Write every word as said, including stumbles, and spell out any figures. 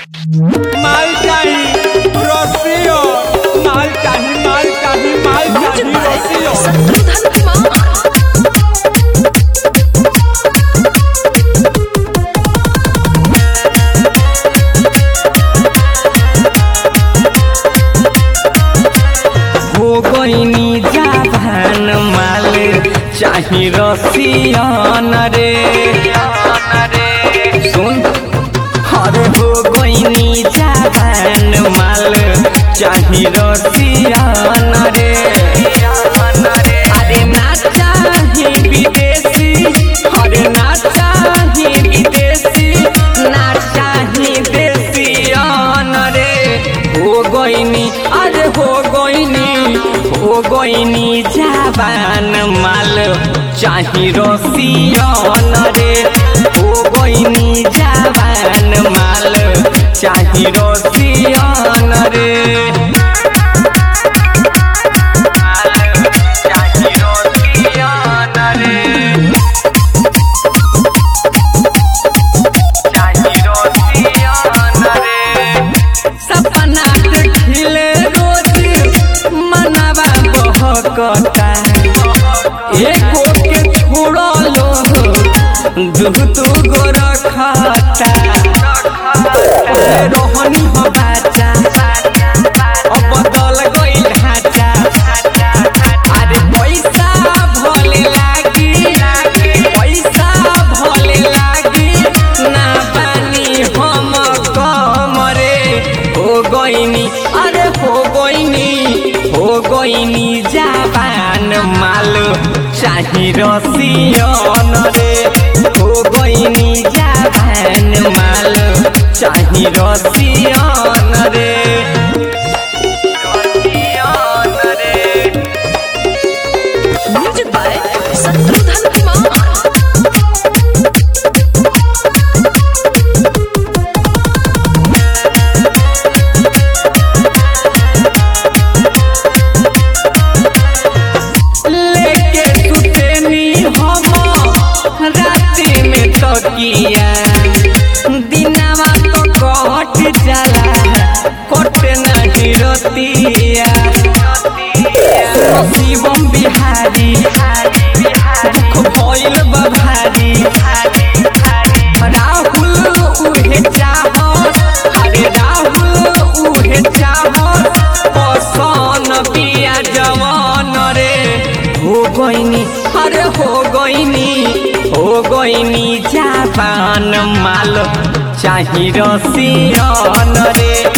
माल चाही रसियो माल चाही माल चाही माल चाही रसियो हो गईनी जाभान माल चाही रसियन रे सुन अरे हो गईनी जाभान माल चाही रसियन रे अरे ना चाही विदेशी अरे ना चाही विदेशी ना चाही देशियन रे हो गईनी अरे हो गईनी हो गईनी जाबान माल चाही रसियन रे हो गईनी जाबान माल चाही रसियन रे कटा एको के छोड़लो दू दू गो रखता रोहनी हो बाचा अब बदल गई ढांचा अरे पैसा भले लागी पैसा भले लागी ना पानी हम कम रे हो गईनी अरे हो गईनी हो गईनी जाबान माल चाही रसियन रे हो गईनी जाबान माल चाही रसियन रे म्यूजिक बाय शत्रुघ्न कुमार किया दिनावा तो कट जाला कट नहीं रतिया शिवम बिहारी दुख भइल बा भारी राहुल उहे चाहत अरे राहुल उहे चाहत पसन पिया जवान रे हो गईनी अरे हो गईनी हो गईनी जाबान माल चाही रसियन रे